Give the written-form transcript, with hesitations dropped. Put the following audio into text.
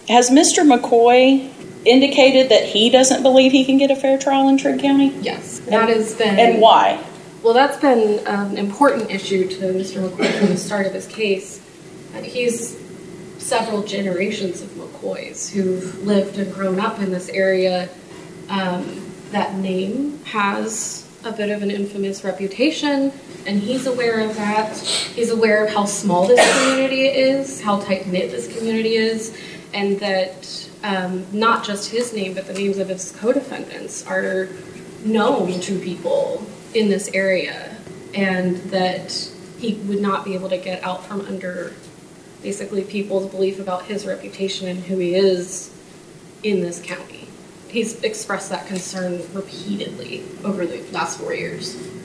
Has Mr. McCoy indicated that he doesn't believe he can get a fair trial in Trigg County? Yes, that has been... And why? Well, that's been an important issue to Mr. McCoy from the start of his case. He's several generations of McCoys who've lived and grown up in this area. That name has a bit of an infamous reputation, and he's aware of that. He's aware of how small this community is, how tight-knit this community is, and that not just his name, but the names of his co-defendants are known to people in this area, and that he would not be able to get out from under basically people's belief about his reputation and who he is in this county. He's expressed that concern repeatedly over the last 4 years.